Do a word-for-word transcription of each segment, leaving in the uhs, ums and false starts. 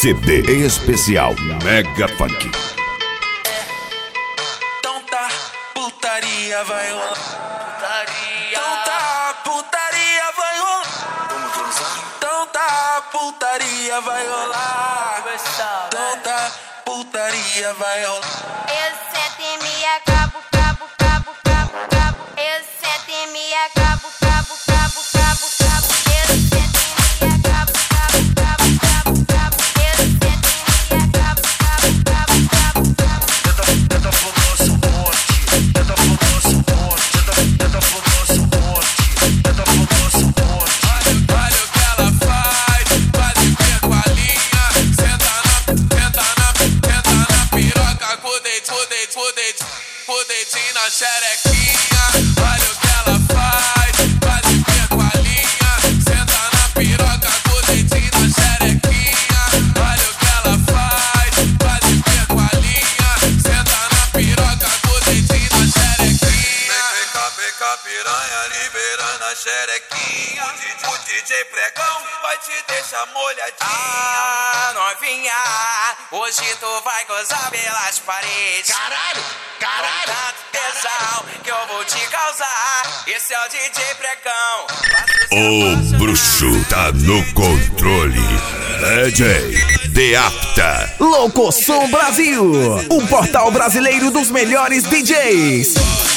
C D especial Mega Funk. Então tá, putaria vai rolar. Putaria. Então tá, putaria vai rolar. Vamos transar? Então tá, putaria vai rolar. Então tá, putaria vai rolar. Eu sento e me acabo, cabo, cabo, cabo, cabo. Eu sento e me acabo, cabo, cabo, cabo, cabo. Eu sento e me acabo, cabo, cabo, cabo, cabo. Eu sento e me acabo, cabo, cabo, cabo, cabo. Tenta pro nosso monte, tenta pro nosso monte, tenta pro nosso monte, tenta pro nosso monte. Olha o que ela faz, quase pega a linha. Senta na, senta na, senta na piroca com o dedinho, com o dedinho, com o dedinho, com o dedinho na xerequinha. Olha o que ela faz, quase pega a linha. Senta na piroca com o dedinho na xerequinha. Olha o que ela faz, quase pega a linha. Senta na piroca com o dedinho na xerequinha. Vem cá, vem cá, piranha, liberando a xerequinha. O D J Pregão vai te deixar molhadinha. Ah, novinha, hoje tu vai gozar pelas paredes. Caralho, Com caralho. tanto tesão que eu vou te causar. Esse é o D J Pregão. O bruxo tá no controle. D J Deapta. Locosom Brasil, o portal brasileiro dos melhores D Js.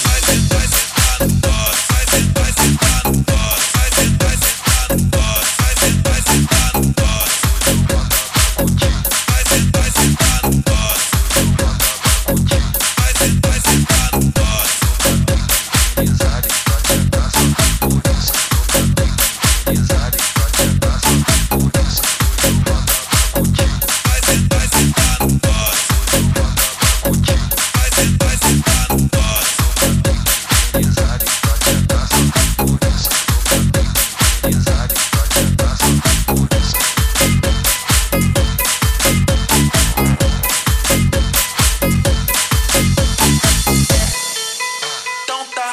Então tá,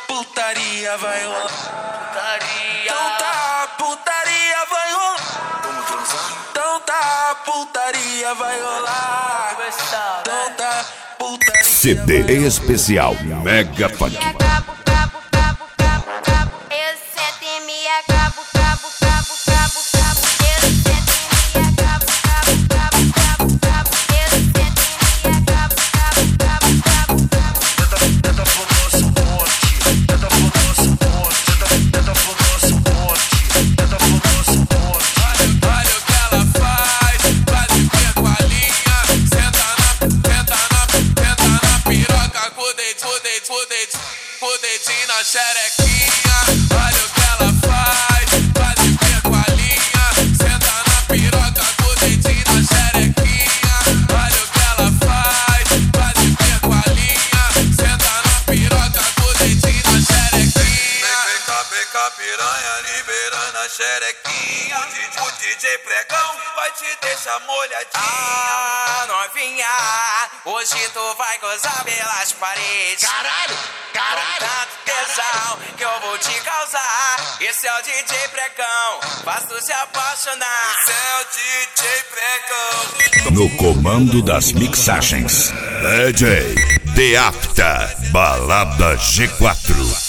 putaria vai rolar. Putaria. Então tá, putaria vai rolar. Vamos transar? Então tá, putaria vai rolar. Então tá, putaria. C D especial Mega Funk. Me acabo, cabo, cabo, cabo, cabo. Eu sento e me acabo, cabo, cabo, cabo, cabo. Eu sento e me acabo, cabo, cabo, cabo, cabo. Eu sento e me acabo, cabo, cabo, cabo, cabo. Tenta, tenta pro nosso monte, tenta pro nosso monte, tenta, tenta pro nosso monte, tenta pro nosso monte. Olha o que ela faz, quase pega a linha. Senta na, senta na, senta na piroca com o dedinho, com o dedinho, com o dedinho, com o dedinho na xerequinha. Olha o que ela faz, quase pega a linha. Senta na piroca com o dedinho na xerequinha. Olha o que ela faz, quase pega a linha. Senta na piroca com o dedinho na xerequinha. Vem cá, vem cá, piranha, liberando a xerequinha. O D J Pregão vai te deixar molhadinha. Ah, novinha, hoje tu vai gozar pelas paredes. Caralho, Com caralho. tanto tesão que eu vou te causar. Esse é o D J Pregão, faz tu se apaixonar. Esse é o D J Pregão. No comando das mixagens, D J Deapta. Balada G quatro.